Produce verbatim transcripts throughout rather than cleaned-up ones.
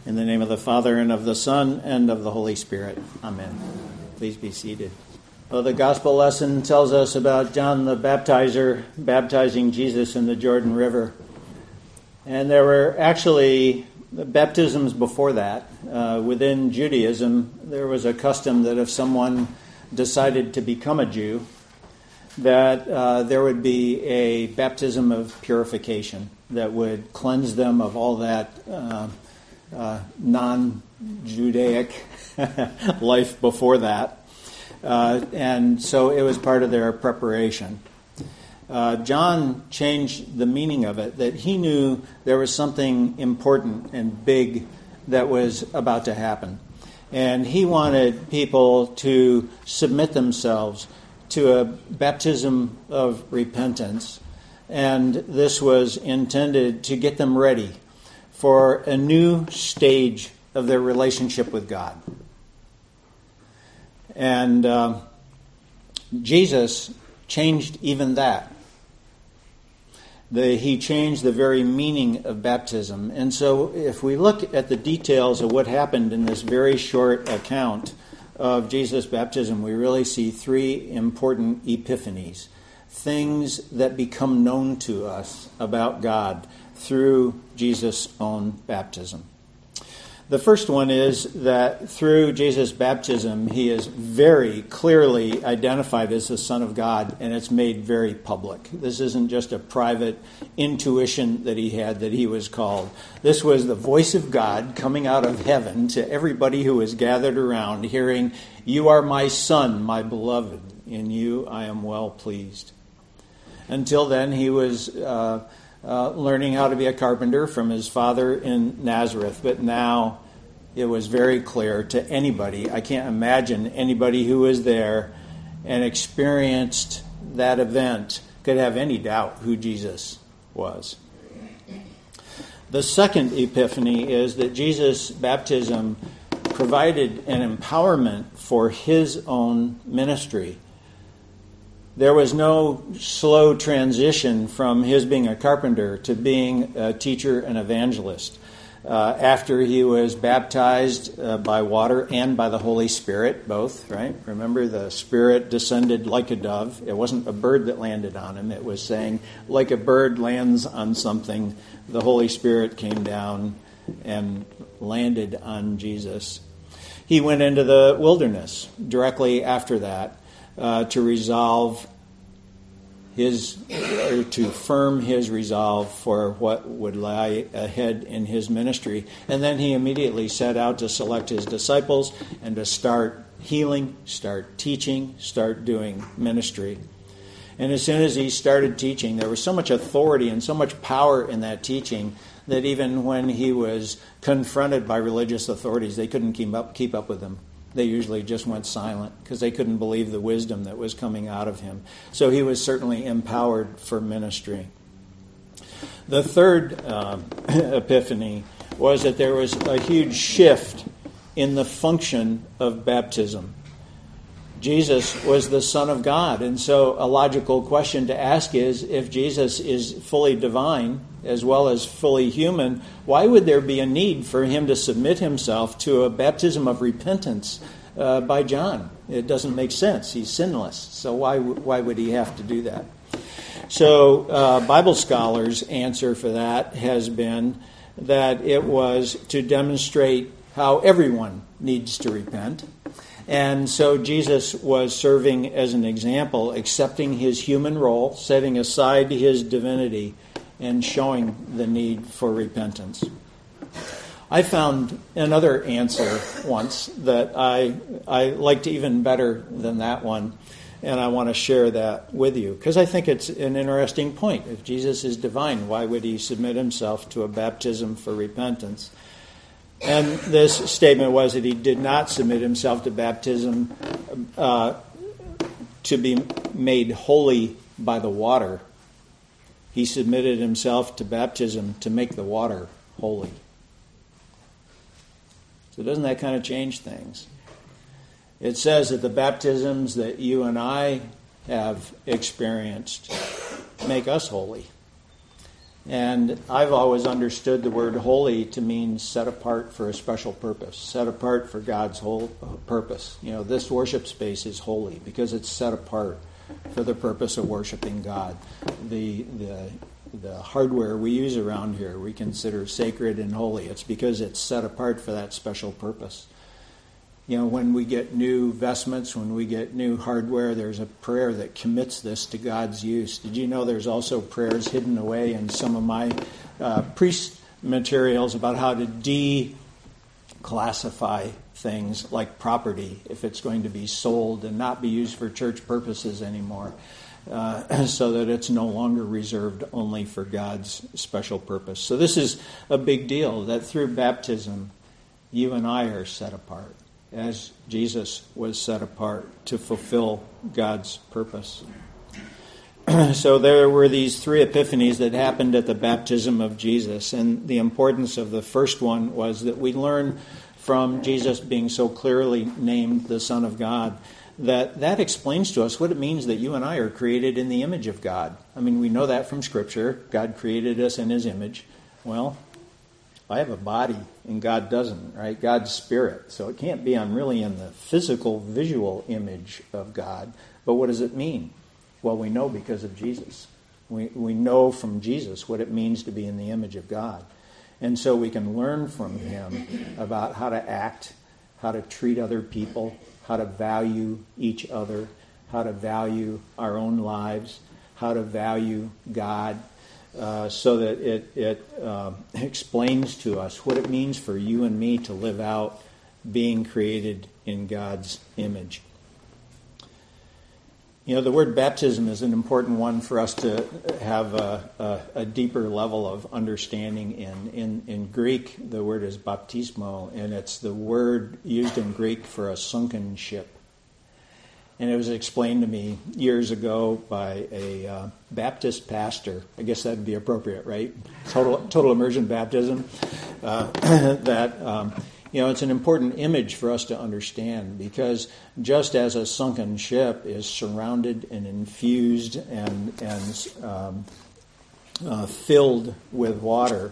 In the name of the Father, and of the Son, and of the Holy Spirit. Amen. Please be seated. Well, the gospel lesson tells us about John the Baptizer baptizing Jesus in the Jordan River. And there were actually baptisms before that. Uh, within Judaism, there was a custom that if someone decided to become a Jew, that uh, there would be a baptism of purification that would cleanse them of all that uh, uh, non-Judaic life before that. Uh, and so it was part of their preparation. Uh, John changed the meaning of it, that he knew there was something important and big that was about to happen. And he wanted people to submit themselves to a baptism of repentance. And this was intended to get them ready for a new stage of their relationship with God. And uh, Jesus changed even that. The, he changed the very meaning of baptism. And so if we look at the details of what happened in this very short account of Jesus' baptism, we really see three important epiphanies, things that become known to us about God through Jesus' own baptism. The first one is that through Jesus' baptism, he is very clearly identified as the Son of God, and it's made very public. This isn't just a private intuition that he had that he was called. This was the voice of God coming out of heaven to everybody who was gathered around, hearing, "You are my Son, my beloved. In you I am well pleased." Until then, he was uh, uh, learning how to be a carpenter from his father in Nazareth, but now it was very clear to anybody. I can't imagine anybody who was there and experienced that event could have any doubt who Jesus was. The second epiphany is that Jesus' baptism provided an empowerment for his own ministry. There was no slow transition from his being a carpenter to being a teacher and evangelist. Uh, after he was baptized uh, by water and by the Holy Spirit, both, right? Remember, the Spirit descended like a dove. It wasn't a bird that landed on him. It was saying, like a bird lands on something, the Holy Spirit came down and landed on Jesus. He went into the wilderness directly after that uh, to resolve his, or to firm his resolve for what would lie ahead in his ministry. And then he immediately set out to select his disciples and to start healing, start teaching, start doing ministry. And as soon as he started teaching, there was so much authority and so much power in that teaching that even when he was confronted by religious authorities, they couldn't keep up, keep up with him. They usually just went silent because they couldn't believe the wisdom that was coming out of him. So he was certainly empowered for ministry. The third uh, epiphany was that there was a huge shift in the function of baptism. Jesus was the Son of God, and so a logical question to ask is, if Jesus is fully divine as well as fully human, why would there be a need for him to submit himself to a baptism of repentance uh, by John? It doesn't make sense. He's sinless, so why why would he have to do that? So uh, Bible scholars' answer for that has been that it was to demonstrate how everyone needs to repent. And so Jesus was serving as an example, accepting his human role, setting aside his divinity, and showing the need for repentance. I found another answer once that I I liked even better than that one, and I want to share that with you, because I think it's an interesting point. If Jesus is divine, why would he submit himself to a baptism for repentance? And this statement was that he did not submit himself to baptism uh, to be made holy by the water. He submitted himself to baptism to make the water holy. So doesn't that kind of change things? It says that the baptisms that you and I have experienced make us holy. And I've always understood the word holy to mean set apart for a special purpose, set apart for God's whole purpose. You know, this worship space is holy because it's set apart for the purpose of worshiping God. The the the hardware we use around here we consider sacred and holy. It's because it's set apart for that special purpose. You know, when we get new vestments, when we get new hardware, there's a prayer that commits this to God's use. Did you know there's also prayers hidden away in some of my uh, priest materials about how to declassify things like property if it's going to be sold and not be used for church purposes anymore, uh, so that it's no longer reserved only for God's special purpose. So this is a big deal, that through baptism, you and I are set apart, as Jesus was set apart to fulfill God's purpose. So there were these three epiphanies that happened at the baptism of Jesus, and the importance of the first one was that we learn from Jesus being so clearly named the Son of God that that explains to us what it means that you and I are created in the image of God. I mean, we know that from Scripture. God created us in His image. Well, I have a body and God doesn't, right? God's spirit. So it can't be I'm really in the physical, visual image of God. But what does it mean? Well, we know because of Jesus. We we know from Jesus what it means to be in the image of God. And so we can learn from Him about how to act, how to treat other people, how to value each other, how to value our own lives, how to value God. Uh, so that it, it uh, explains to us what it means for you and me to live out being created in God's image. You know, the word baptism is an important one for us to have a, a, a deeper level of understanding in. in. In Greek, the word is baptismo, and it's the word used in Greek for a sunken ship. And it was explained to me years ago by a uh, Baptist pastor. I guess that would be appropriate, right? Total total immersion baptism. Uh, that um, you know, it's an important image for us to understand, because just as a sunken ship is surrounded and infused and and um, uh, filled with water,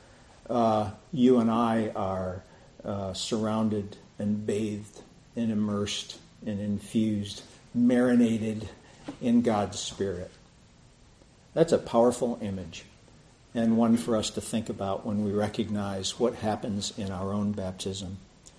uh, you and I are uh, surrounded and bathed and immersed and infused, marinated in God's Spirit. That's a powerful image, and one for us to think about when we recognize what happens in our own baptism.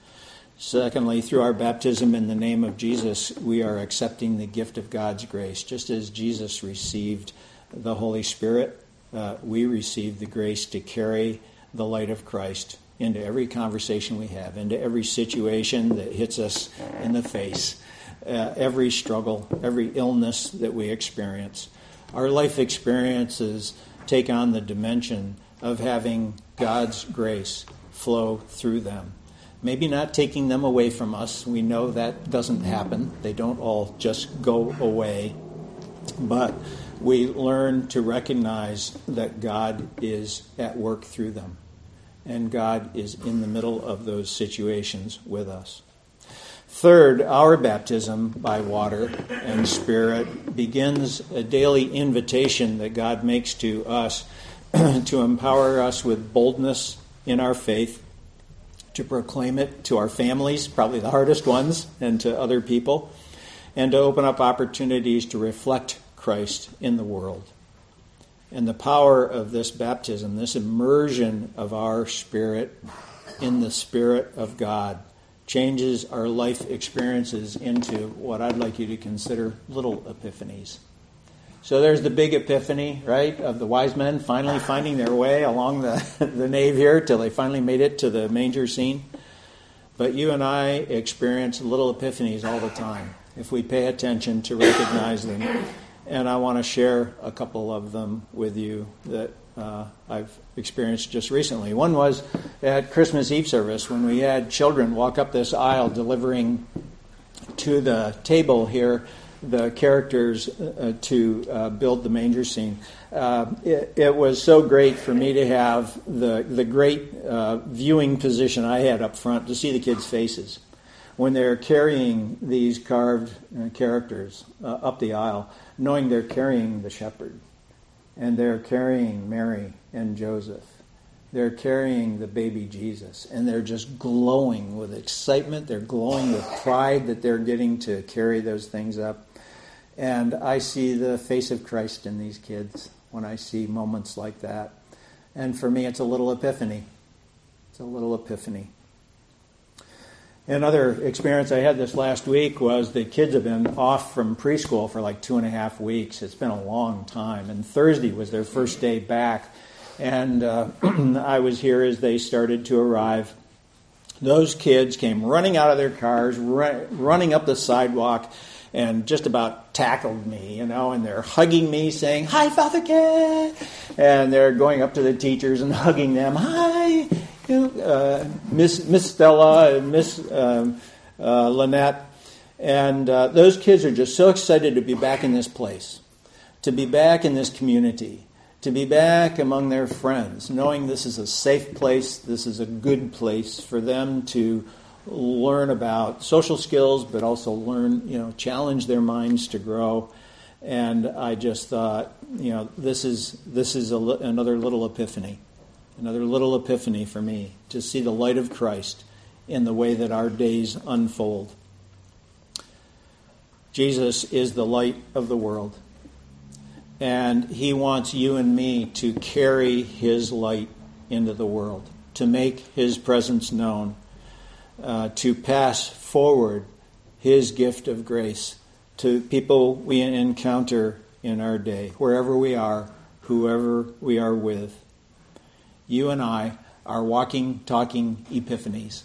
Secondly, through our baptism in the name of Jesus, we are accepting the gift of God's grace. Just as Jesus received the Holy Spirit, uh, we receive the grace to carry the light of Christ into every conversation we have, into every situation that hits us in the face, uh, every struggle, every illness that we experience. Our life experiences take on the dimension of having God's grace flow through them. Maybe not taking them away from us. We know that doesn't happen. They don't all just go away. But we learn to recognize that God is at work through them. And God is in the middle of those situations with us. Third, our baptism by water and Spirit begins a daily invitation that God makes to us to empower us with boldness in our faith, to proclaim it to our families, probably the hardest ones, and to other people, and to open up opportunities to reflect Christ in the world. And the power of this baptism, this immersion of our spirit in the Spirit of God, changes our life experiences into what I'd like you to consider little epiphanies. So there's the big epiphany, right, of the wise men finally finding their way along the, the nave here till they finally made it to the manger scene. But you and I experience little epiphanies all the time if we pay attention to recognize them. And I want to share a couple of them with you that uh, I've experienced just recently. One was at Christmas Eve service when we had children walk up this aisle delivering to the table here the characters uh, to uh, build the manger scene. Uh, it, it was so great for me to have the, the great uh, viewing position I had up front to see the kids' faces when they're carrying these carved uh, characters uh, up the aisle, knowing they're carrying the shepherd, and they're carrying Mary, and Joseph. They're carrying the baby Jesus, and they're just glowing with excitement. They're glowing with pride that they're getting to carry those things up. And I see the face of Christ in these kids when I see moments like that. And for me, it's a little epiphany. It's a little epiphany. Another experience I had this last week was the kids have been off from preschool for like two and a half weeks. It's been a long time. And Thursday was their first day back. And uh, I was here as they started to arrive. Those kids came running out of their cars, ru- running up the sidewalk, and just about tackled me, you know, and they're hugging me, saying, "Hi, Father Ken!" And they're going up to the teachers and hugging them. "Hi, uh, Miss Miss Stella and Miss um, uh, Lynette." And uh, those kids are just so excited to be back in this place, to be back in this community, to be back among their friends, knowing this is a safe place, this is a good place for them to learn about social skills, but also learn, you know, challenge their minds to grow. And I just thought, you know, this is this is a, another little epiphany, another little epiphany for me to see the light of Christ in the way that our days unfold. Jesus is the light of the world, and he wants you and me to carry his light into the world, to make his presence known, Uh, to pass forward his gift of grace to people we encounter in our day, wherever we are, whoever we are with. You and I are walking, talking epiphanies.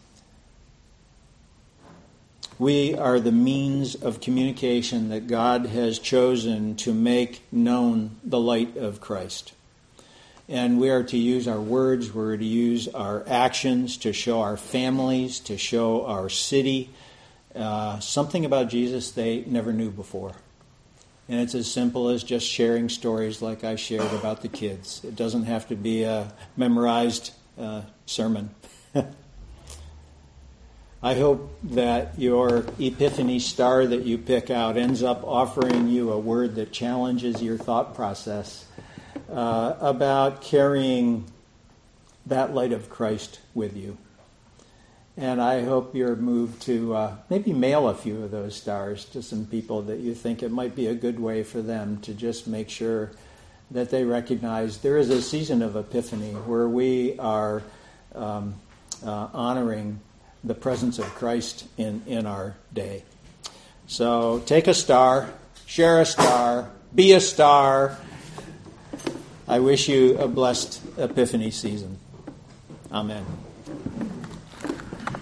We are the means of communication that God has chosen to make known the light of Christ. And we are to use our words, we're to use our actions to show our families, to show our city uh, something about Jesus they never knew before. And it's as simple as just sharing stories like I shared about the kids. It doesn't have to be a memorized uh, sermon. I hope that your epiphany star that you pick out ends up offering you a word that challenges your thought process uh, about carrying that light of Christ with you. And I hope you're moved to uh, maybe mail a few of those stars to some people that you think it might be a good way for them to just make sure that they recognize there is a season of Epiphany where we are um, uh, honoring the presence of Christ in, in our day. So take a star, share a star, be a star. I wish you a blessed Epiphany season. Amen.